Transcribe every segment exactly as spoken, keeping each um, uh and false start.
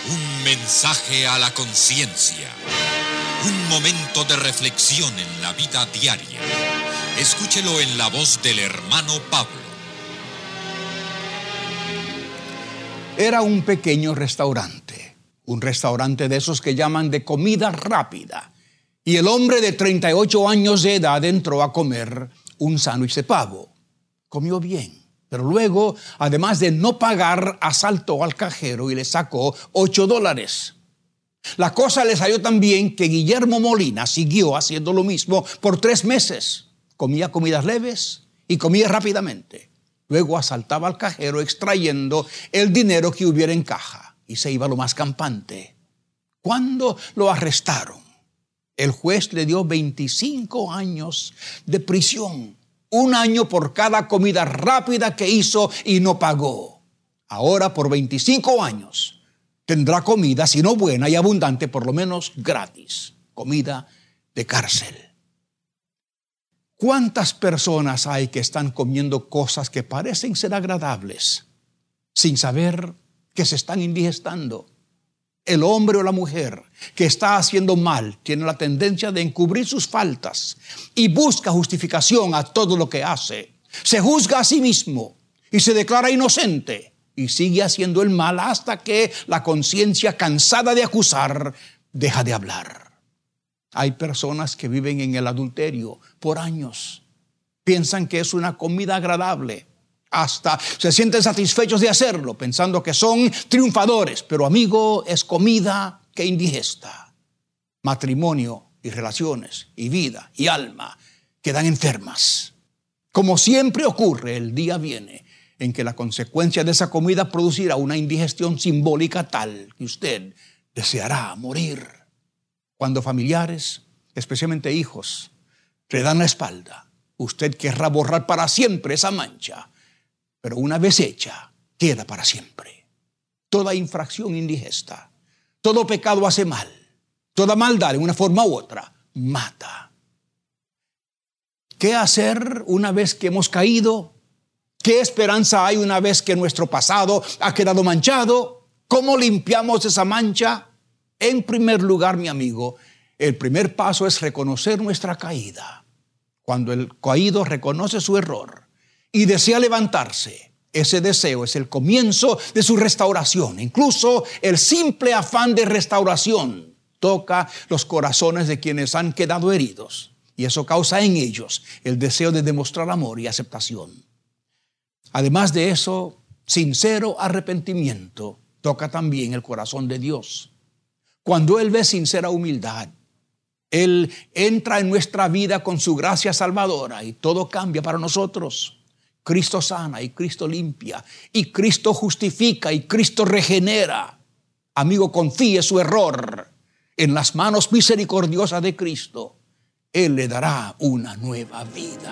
Un mensaje a la conciencia. Un momento de reflexión en la vida diaria. Escúchelo en la voz del hermano Pablo. Era un pequeño restaurante, un restaurante de esos que llaman de comida rápida. Y el hombre de treinta y ocho años de edad entró a comer un sándwich de pavo. Comió bien, pero luego, además de no pagar, asaltó al cajero y le sacó ocho dólares. La cosa le salió tan bien que Guillermo Molina siguió haciendo lo mismo por tres meses. Comía comidas leves y comía rápidamente. Luego asaltaba al cajero extrayendo el dinero que hubiera en caja y se iba lo más campante. Cuando lo arrestaron, el juez le dio veinticinco años de prisión. Un año por cada comida rápida que hizo y no pagó. Ahora por veinticinco años tendrá comida, si no buena y abundante, por lo menos gratis. Comida de cárcel. ¿Cuántas personas hay que están comiendo cosas que parecen ser agradables sin saber que se están indigestando? El hombre o la mujer que está haciendo mal tiene la tendencia de encubrir sus faltas y busca justificación a todo lo que hace. Se juzga a sí mismo y se declara inocente y sigue haciendo el mal hasta que la conciencia, cansada de acusar, deja de hablar. Hay personas que viven en el adulterio por años. Piensan que es una comida agradable. Hasta se sienten satisfechos de hacerlo, pensando que son triunfadores. Pero, amigo, es comida que indigesta. Matrimonio y relaciones y vida y alma quedan enfermas. Como siempre ocurre, el día viene en que la consecuencia de esa comida producirá una indigestión simbólica tal que usted deseará morir. Cuando familiares, especialmente hijos, le dan la espalda, usted querrá borrar para siempre esa mancha. Pero una vez hecha, queda para siempre. Toda infracción indigesta, todo pecado hace mal, toda maldad en una forma u otra mata. ¿Qué hacer una vez que hemos caído? ¿Qué esperanza hay una vez que nuestro pasado ha quedado manchado? ¿Cómo limpiamos esa mancha? En primer lugar, mi amigo, el primer paso es reconocer nuestra caída. Cuando el caído reconoce su error y desea levantarse, ese deseo es el comienzo de su restauración. Incluso el simple afán de restauración toca los corazones de quienes han quedado heridos. Y eso causa en ellos el deseo de demostrar amor y aceptación. Además de eso, sincero arrepentimiento toca también el corazón de Dios. Cuando Él ve sincera humildad, Él entra en nuestra vida con su gracia salvadora y todo cambia para nosotros. Cristo sana y Cristo limpia y Cristo justifica y Cristo regenera. Amigo, confíe su error en las manos misericordiosas de Cristo. Él le dará una nueva vida.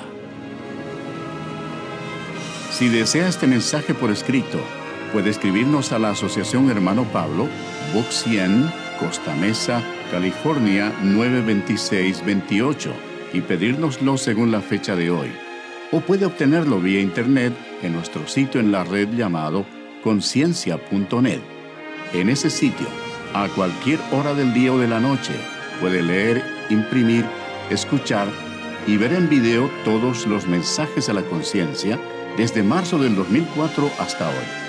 Si desea este mensaje por escrito, puede escribirnos a la Asociación Hermano Pablo, Box cien, Costa Mesa, California nueve veintiséis veintiocho y pedírnoslo según la fecha de hoy. O puede obtenerlo vía internet en nuestro sitio en la red llamado conciencia punto net. En ese sitio, a cualquier hora del día o de la noche, puede leer, imprimir, escuchar y ver en video todos los mensajes a la conciencia desde marzo del dos mil cuatro hasta hoy.